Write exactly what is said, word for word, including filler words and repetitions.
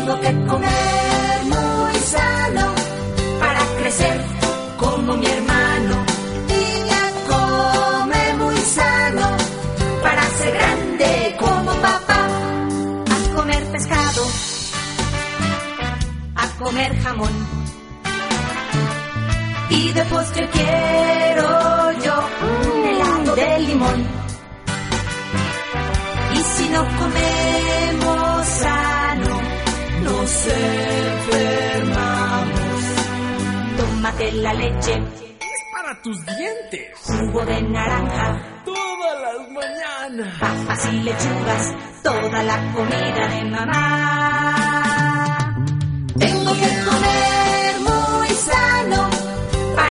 Tengo que comer muy sano para crecer como mi hermano. Niña, come muy sano para ser grande como papá. A comer pescado, a comer jamón, y de postre quiero yo un helado de limón. Y si no comemos sano, nos enfermamos. Tómate la leche, es para tus dientes. Jugo de naranja, todas las mañanas. Papas y lechugas, toda la comida de mamá. Tengo que comer